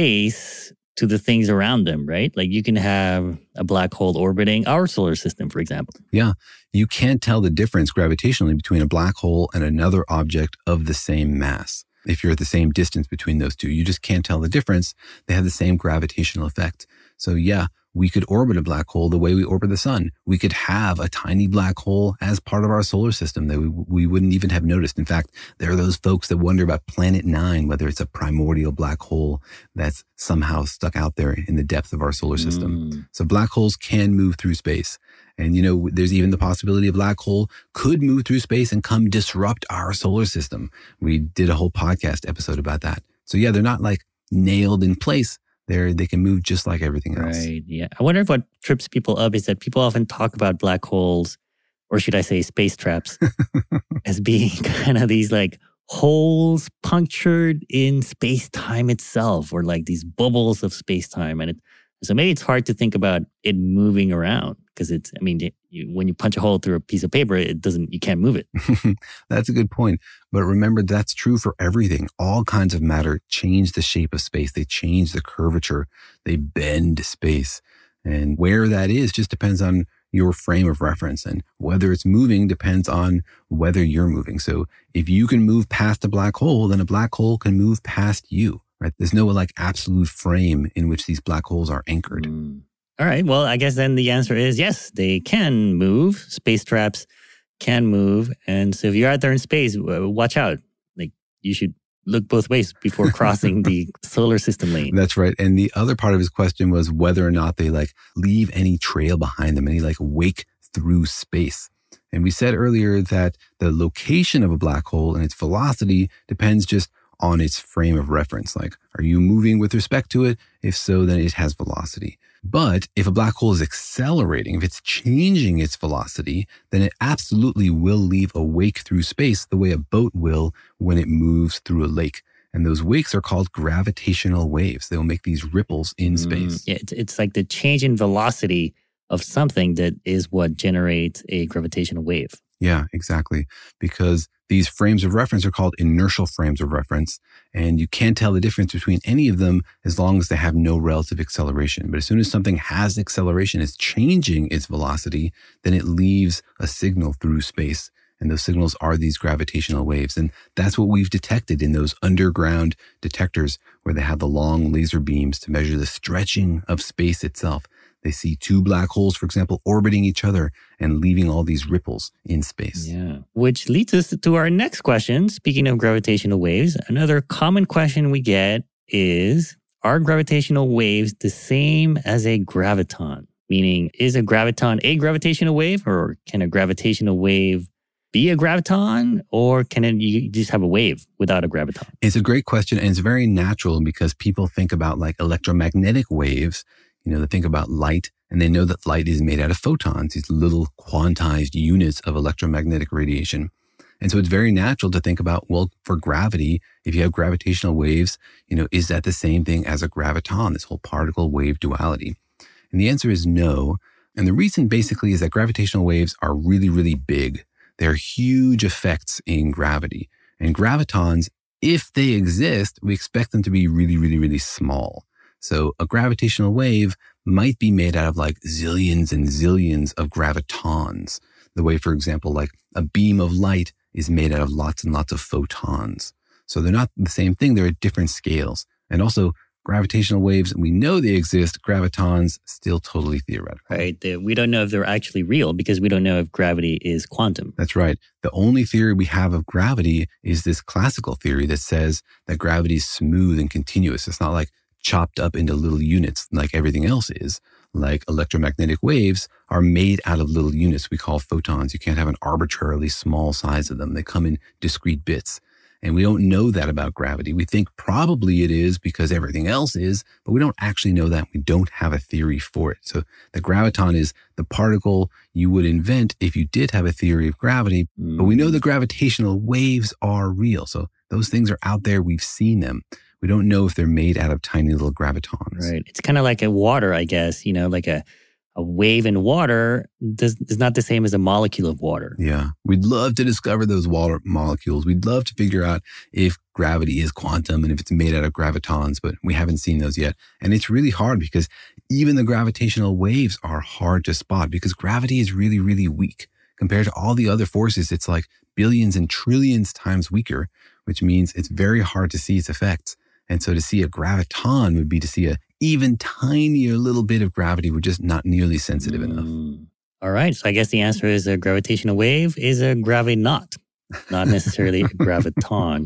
space to the things around them, right? Like you can have a black hole orbiting our solar system, for example. Yeah, you can't tell the difference gravitationally between a black hole and another object of the same mass. If you're at the same distance between those two, you just can't tell the difference. They have the same gravitational effect. So yeah, we could orbit a black hole the way we orbit the sun. We could have a tiny black hole as part of our solar system that we, we wouldn't even have noticed. In fact, there are those folks that wonder about Planet Nine, whether it's a primordial black hole that's somehow stuck out there in the depth of our solar system. Mm. So black holes can move through space. And, you know, there's even the possibility a black hole could move through space and come disrupt our solar system. We did a whole podcast episode about that. So yeah, they're not like nailed in place. They're, they can move just like everything else. Right, yeah. I wonder if what trips people up is that people often talk about black holes, or should I say space traps, as being kind of these like holes punctured in space-time itself, or like these bubbles of space-time. And it, so maybe it's hard to think about it moving around because it's, I mean, you, when you punch a hole through a piece of paper, it doesn't, you can't move it. That's a good point. But remember, that's true for everything. All kinds of matter change the shape of space. They change the curvature. They bend space. And where that is just depends on your frame of reference. And whether it's moving depends on whether you're moving. So if you can move past a black hole, then a black hole can move past you. Right? There's no like absolute frame in which these black holes are anchored. Mm. All right. Well, I guess then the answer is yes, they can move. Space traps can move. And so if you're out there in space, watch out. Like you should look both ways before crossing the solar system lane. That's right. And the other part of his question was whether or not they like leave any trail behind them, any like wake through space. And we said earlier that the location of a black hole and its velocity depends just on its frame of reference. Like, are you moving with respect to it? If so, then it has velocity. But if a black hole is accelerating, if it's changing its velocity, then it absolutely will leave a wake through space the way a boat will when it moves through a lake. And those wakes are called gravitational waves. They'll make these ripples in space. Mm, yeah, it's, it's like the change in velocity of something that is what generates a gravitational wave. Yeah, exactly. Because these frames of reference are called inertial frames of reference, and you can't tell the difference between any of them as long as they have no relative acceleration. But as soon as something has acceleration, it's changing its velocity, then it leaves a signal through space. And those signals are these gravitational waves. And that's what we've detected in those underground detectors where they have the long laser beams to measure the stretching of space itself. They see two black holes, for example, orbiting each other and leaving all these ripples in space. Yeah. Which leads us to our next question. Speaking of gravitational waves, another common question we get is, are gravitational waves the same as a graviton? Meaning, is a graviton a gravitational wave, or can a gravitational wave be a graviton, or can it, you just have a wave without a graviton? It's a great question, and it's very natural because people think about like electromagnetic waves. You know, they think about light, and they know that light is made out of photons, these little quantized units of electromagnetic radiation. And so it's very natural to think about, well, for gravity, if you have gravitational waves, you know, is that the same thing as a graviton, this whole particle wave duality? And the answer is no. And the reason basically is that gravitational waves are really, really big. They're huge effects in gravity. And gravitons, if they exist, we expect them to be really, really, really small. So a gravitational wave might be made out of like zillions and zillions of gravitons. The way, for example, like a beam of light is made out of lots and lots of photons. So they're not the same thing. They're at different scales. And also gravitational waves, we know they exist. Gravitons, still totally theoretical. Right. They, we don't know if they're actually real because we don't know if gravity is quantum. That's right. The only theory we have of gravity is this classical theory that says that gravity is smooth and continuous. It's not like chopped up into little units like everything else is. Like electromagnetic waves are made out of little units we call photons. You can't have an arbitrarily small size of them. They come in discrete bits. And we don't know that about gravity. We think probably it is because everything else is, but we don't actually know that. We don't have a theory for it. So the graviton is the particle you would invent if you did have a theory of gravity. Mm. But we know the gravitational waves are real. So those things are out there. We've seen them. We don't know if they're made out of tiny little gravitons. Right. It's kind of like a water, I guess, you know, like a, a wave in water does, is not the same as a molecule of water. Yeah. We'd love to discover those water molecules. We'd love to figure out if gravity is quantum and if it's made out of gravitons, but we haven't seen those yet. And it's really hard because even the gravitational waves are hard to spot because gravity is really, really weak. Compared to all the other forces, it's like billions and trillions times weaker, which means it's very hard to see its effects. And so to see a graviton would be to see a even tinier little bit of gravity. We're just not nearly sensitive mm. enough. All right. So I guess the answer is a gravitational wave is a gravinot, not necessarily a graviton.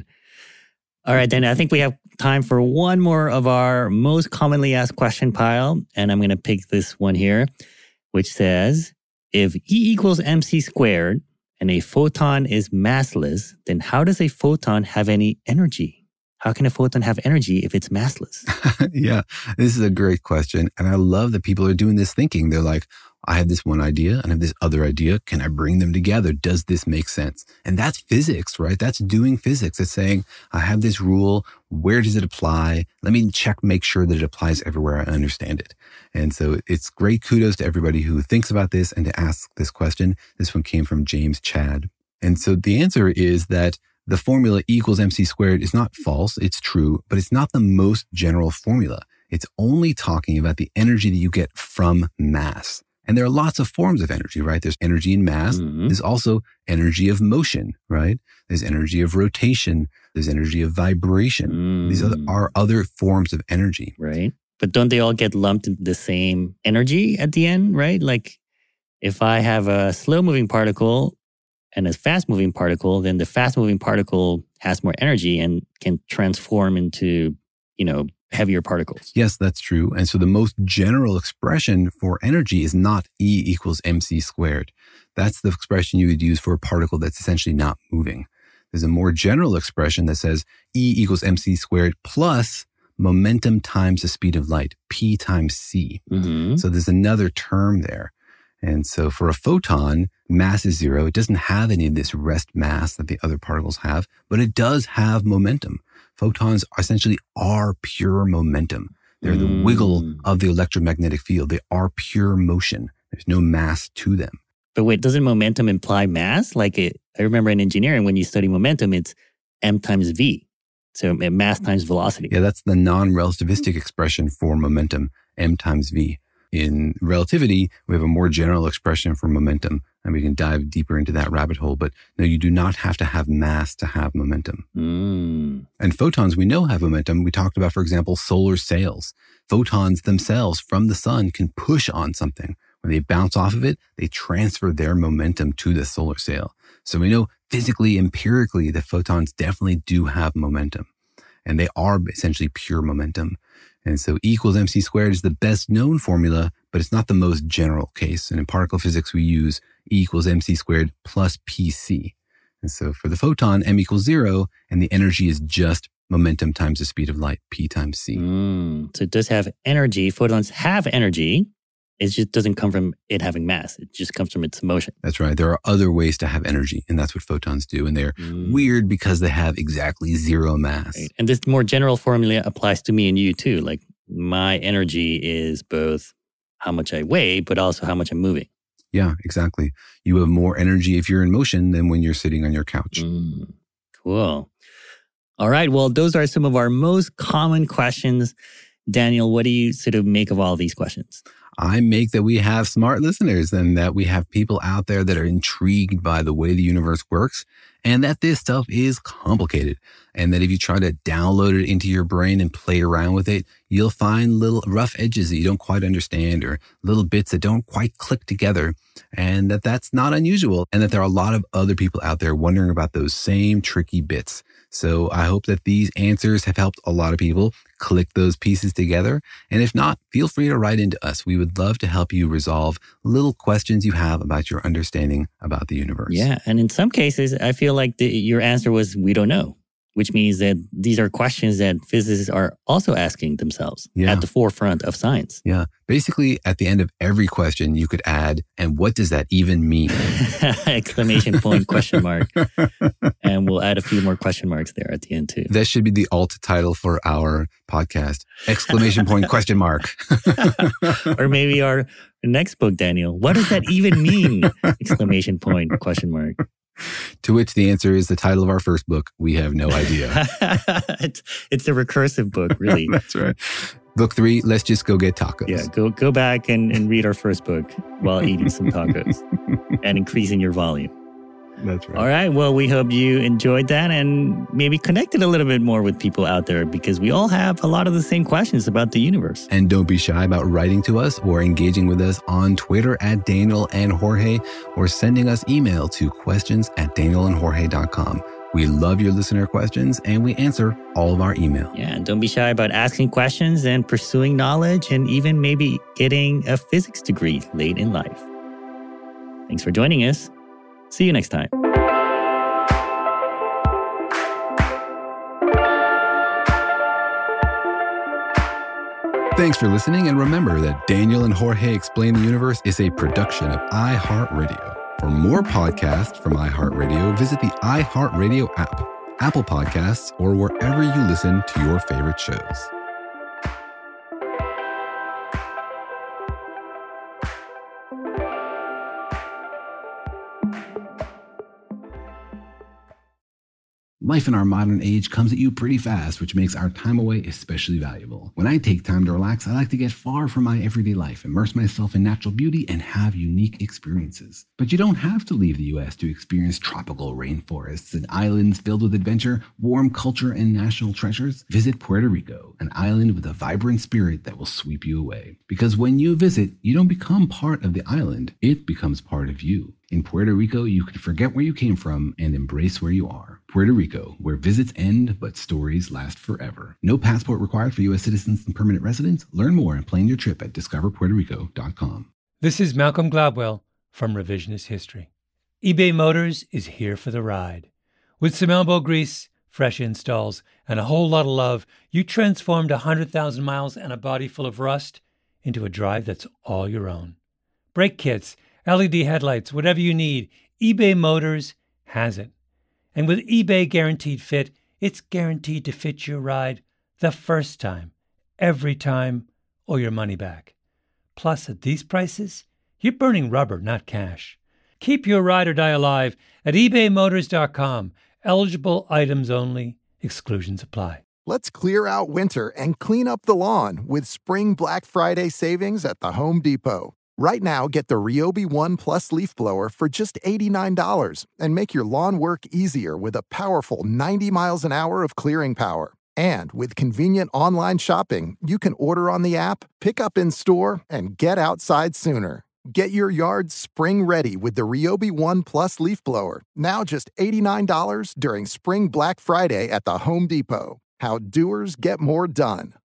All right, then I think we have time for one more of our most commonly asked question pile. And I'm going to pick this one here, which says, if E equals mc squared and a photon is massless, then how does a photon have any energy? How can a photon have energy if it's massless? Yeah, this is a great question. And I love that people are doing this thinking. They're like, I have this one idea and I have this other idea. Can I bring them together? Does this make sense? And that's physics, right? That's doing physics. It's saying, I have this rule. Where does it apply? Let me check, make sure that it applies everywhere. I understand it. And so it's great kudos to everybody who thinks about this and to ask this question. This one came from James Chad. And so the answer is that the formula E equals mc squared is not false. It's true, but it's not the most general formula. It's only talking about the energy that you get from mass. And there are lots of forms of energy, right? There's energy in mass. Mm-hmm. There's also energy of motion, right? There's energy of rotation. There's energy of vibration. Mm. These are, are other forms of energy. Right. But don't they all get lumped into the same energy at the end, right? Like if I have a slow-moving particle and a fast-moving particle, then the fast-moving particle has more energy and can transform into, you know, heavier particles. Yes, that's true. And so the most general expression for energy is not E equals mc squared. That's the expression you would use for a particle that's essentially not moving. There's a more general expression that says E equals mc squared plus momentum times the speed of light, P times C. Mm-hmm. So there's another term there. And so for a photon, mass is zero. It doesn't have any of this rest mass that the other particles have, but it does have momentum. Photons essentially are pure momentum. They're mm. the wiggle of the electromagnetic field. They are pure motion. There's no mass to them. But wait, doesn't momentum imply mass? Like it, I remember in engineering, when you study momentum, it's m times v. So mass times velocity. Yeah, that's the non-relativistic expression for momentum, m times v. In relativity, we have a more general expression for momentum, and we can dive deeper into that rabbit hole. But no, you do not have to have mass to have momentum. Mm. And photons we know have momentum. We talked about, for example, solar sails. Photons themselves from the sun can push on something. When they bounce off of it, they transfer their momentum to the solar sail. So we know physically, empirically, that photons definitely do have momentum. And they are essentially pure momentum. And so E equals mc squared is the best known formula, but it's not the most general case. And in particle physics, we use E equals mc squared plus pc. And so for the photon, m equals zero, and the energy is just momentum times the speed of light, p times c. Mm, so it does have energy. Photons have energy. It just doesn't come from it having mass. It just comes from its motion. That's right. There are other ways to have energy, and that's what photons do. And they're mm. weird because they have exactly zero mass. Right. And this more general formula applies to me and you too. Like my energy is both how much I weigh, but also how much I'm moving. Yeah, exactly. You have more energy if you're in motion than when you're sitting on your couch. Mm. Cool. All right. Well, those are some of our most common questions. Daniel, what do you sort of make of all these questions? I make that we have smart listeners and that we have people out there that are intrigued by the way the universe works and that this stuff is complicated. And that if you try to download it into your brain and play around with it, you'll find little rough edges that you don't quite understand or little bits that don't quite click together. And that that's not unusual. And that there are a lot of other people out there wondering about those same tricky bits. So I hope that these answers have helped a lot of people click those pieces together. And if not, feel free to write into us. We would love to help you resolve little questions you have about your understanding about the universe. Yeah. And in some cases, I feel like the, your answer was, we don't know. which means that these are questions that physicists are also asking themselves Yeah. at the forefront of science. Yeah. Basically, at the end of every question, you could add, and what does that even mean? Exclamation point, question mark. And we'll add a few more question marks there at the end too. That should be the alt title for our podcast. Exclamation point, question mark. Or maybe our next book, Daniel. What does that even mean? Exclamation point, question mark. To which the answer is the title of our first book. We have no idea. it's, it's a recursive book, really. That's right. Book three, let's just go get tacos. Yeah, go go back and, and read our first book while eating some tacos and increasing your volume. That's right. All right. Well, we hope you enjoyed that and maybe connected a little bit more with people out there because we all have a lot of the same questions about the universe. And don't be shy about writing to us or engaging with us on Twitter at Daniel and Jorge or sending us email to questions at daniel and jorge dot com. We love your listener questions and we answer all of our email. Yeah, and don't be shy about asking questions and pursuing knowledge and even maybe getting a physics degree late in life. Thanks for joining us. See you next time. Thanks for listening, and remember that Daniel and Jorge Explain the Universe is a production of iHeartRadio. For more podcasts from iHeartRadio, visit the iHeartRadio app, Apple Podcasts, or wherever you listen to your favorite shows. Life in our modern age comes at you pretty fast, which makes our time away especially valuable. When I take time to relax, I like to get far from my everyday life, immerse myself in natural beauty, and have unique experiences. But you don't have to leave the U S to experience tropical rainforests and islands filled with adventure, warm culture, and national treasures. Visit Puerto Rico, an island with a vibrant spirit that will sweep you away. Because when you visit, you don't become part of the island, it becomes part of you. In Puerto Rico, you can forget where you came from and embrace where you are. Puerto Rico, where visits end, but stories last forever. No passport required for U S citizens and permanent residents. Learn more and plan your trip at discover puerto rico dot com. This is Malcolm Gladwell from Revisionist History. eBay Motors is here for the ride. With some elbow grease, fresh installs, and a whole lot of love, you transformed one hundred thousand miles and a body full of rust into a drive that's all your own. Brake kits, L E D headlights, whatever you need, eBay Motors has it. And with eBay Guaranteed Fit, it's guaranteed to fit your ride the first time, every time, or your money back. Plus, at these prices, you're burning rubber, not cash. Keep your ride or die alive at ebay motors dot com. Eligible items only. Exclusions apply. Let's clear out winter and clean up the lawn with Spring Black Friday savings at the Home Depot. Right now, get the Ryobi One Plus leaf blower for just eighty-nine dollars and make your lawn work easier with a powerful ninety miles an hour of clearing power. And with convenient online shopping, you can order on the app, pick up in store, and get outside sooner. Get your yard spring ready with the Ryobi One Plus leaf blower, now just eighty-nine dollars during Spring Black Friday at the Home Depot. How doers get more done.